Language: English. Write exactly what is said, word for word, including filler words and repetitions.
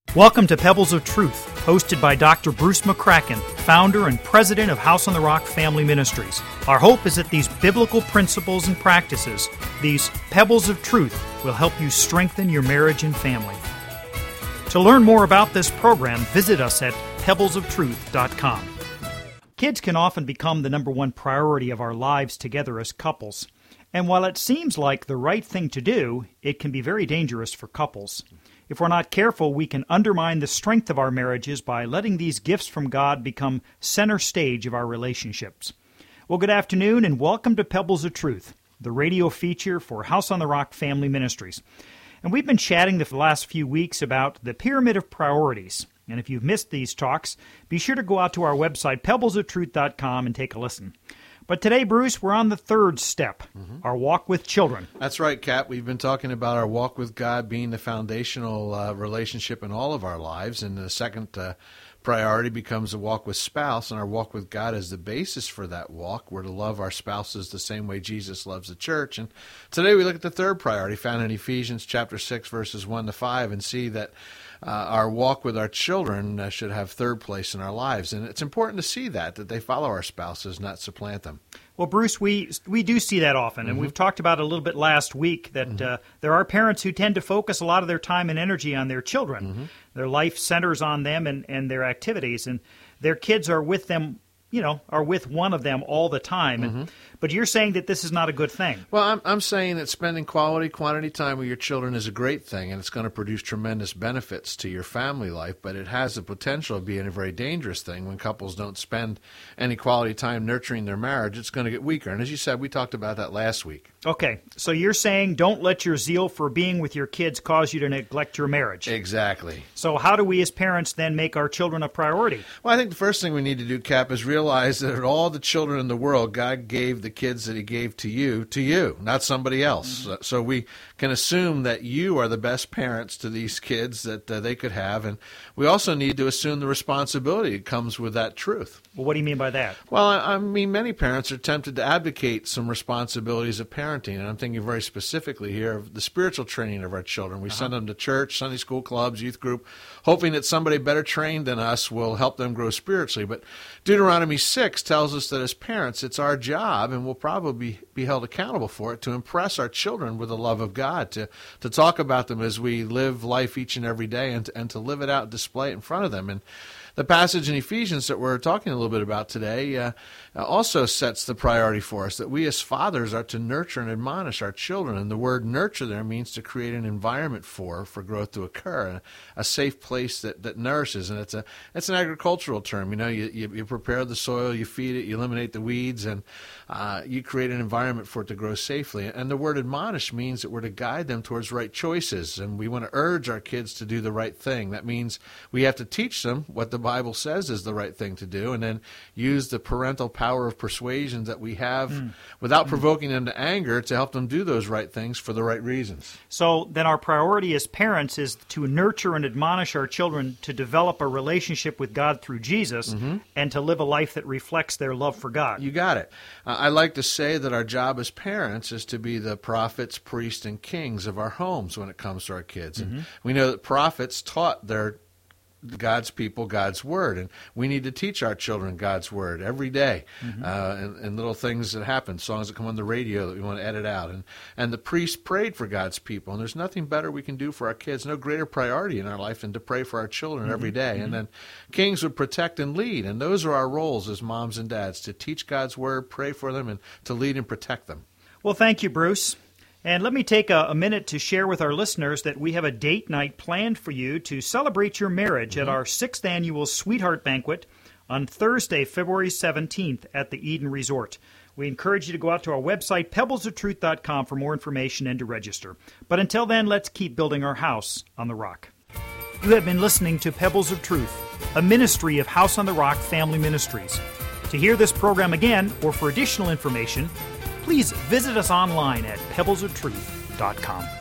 Welcome to Pebbles of Truth, hosted by Doctor Bruce McCracken, founder and president of House on the Rock Family Ministries. Our hope is that these biblical principles and practices, these pebbles of truth, will help you strengthen your marriage and family. To learn more about this program, visit us at pebbles of truth dot com. Kids can often become the number one priority of our lives together as couples. And while it seems like the right thing to do, it can be very dangerous for couples. If we're not careful, we can undermine the strength of our marriages by letting these gifts from God become center stage of our relationships. Well, good afternoon and welcome to Pebbles of Truth, the radio feature for House on the Rock Family Ministries. And we've been chatting the last few weeks about the pyramid of priorities. And if you've missed these talks, be sure to go out to our website, pebbles of truth dot com, and take a listen. But today, Bruce, we're on the third step, mm-hmm. our walk with children. That's right, Kat. We've been talking about our walk with God being the foundational uh, relationship in all of our lives. And the second uh, priority becomes a walk with spouse, and our walk with God is the basis for that walk. We're to love our spouses the same way Jesus loves the church. And today we look at the third priority found in Ephesians chapter six, verses one to five, and see that Uh, our walk with our children uh, should have third place in our lives. And it's important to see that, that they follow our spouses, not supplant them. Well, Bruce, we we do see that often, and mm-hmm. we've talked about it a little bit last week, that mm-hmm. uh, there are parents who tend to focus a lot of their time and energy on their children. Mm-hmm. Their life centers on them and, and their activities, and their kids are with them, you know, are with one of them all the time. Mm-hmm. And, but you're saying that this is not a good thing. Well, I'm, I'm saying that spending quality, quantity time with your children is a great thing, and it's going to produce tremendous benefits to your family life, but it has the potential of being a very dangerous thing when couples don't spend any quality time nurturing their marriage. It's going to get weaker. And as you said, we talked about that last week. Okay, so you're saying don't let your zeal for being with your kids cause you to neglect your marriage. Exactly. So how do we as parents then make our children a priority? Well, I think the first thing we need to do, Cap, is realize that all the children in the world, God gave the kids that he gave to you, to you, not somebody else. Mm-hmm. So we can assume that you are the best parents to these kids that uh, they could have. And we also need to assume the responsibility that comes with that truth. Well, what do you mean by that? Well, I, I mean, many parents are tempted to abdicate some responsibilities of parenting. And I'm thinking very specifically here of the spiritual training of our children. We uh-huh. send them to church, Sunday school clubs, youth group, hoping that somebody better trained than us will help them grow spiritually. But Deuteronomy six tells us that as parents, it's our job, and we'll probably be, be held accountable for it, to impress our children with the love of God, to, to talk about them as we live life each and every day, and to, and to live it out and display it in front of them. And the passage in Ephesians that we're talking a little bit about today uh, also sets the priority for us, that we as fathers are to nurture and admonish our children. And the word nurture there means to create an environment for for growth to occur, a, a safe place that, that nourishes. And it's a it's an agricultural term. You know, you, you, you prepare the soil, you feed it, you eliminate the weeds, and uh, you create an environment for it to grow safely. And the word admonish means that we're to guide them towards right choices. And we want to urge our kids to do the right thing. That means we have to teach them what the Bible says is the right thing to do, and then use the parental power of persuasion that we have mm. without mm. provoking them to anger to help them do those right things for the right reasons. So then our priority as parents is to nurture and admonish our children to develop a relationship with God through Jesus mm-hmm. and to live a life that reflects their love for God. You got it. Uh, I like to say that our job as parents is to be the prophets, priests, and kings of our homes when it comes to our kids. Mm-hmm. And we know that prophets taught their God's people, God's Word. And we need to teach our children God's Word every day, mm-hmm. uh, and, and little things that happen, songs that come on the radio that we want to edit out. And, and the priests prayed for God's people, and there's nothing better we can do for our kids, no greater priority in our life than to pray for our children mm-hmm. every day. Mm-hmm. And then kings would protect and lead, and those are our roles as moms and dads, to teach God's Word, pray for them, and to lead and protect them. Well, thank you, Bruce. And let me take a, a minute to share with our listeners that we have a date night planned for you to celebrate your marriage mm-hmm. at our sixth annual Sweetheart Banquet on Thursday, February seventeenth at the Eden Resort. We encourage you to go out to our website, pebbles of truth dot com, for more information and to register. But until then, let's keep building our house on the rock. You have been listening to Pebbles of Truth, a ministry of House on the Rock Family Ministries. To hear this program again or for additional information, please visit us online at pebbles of truth dot com.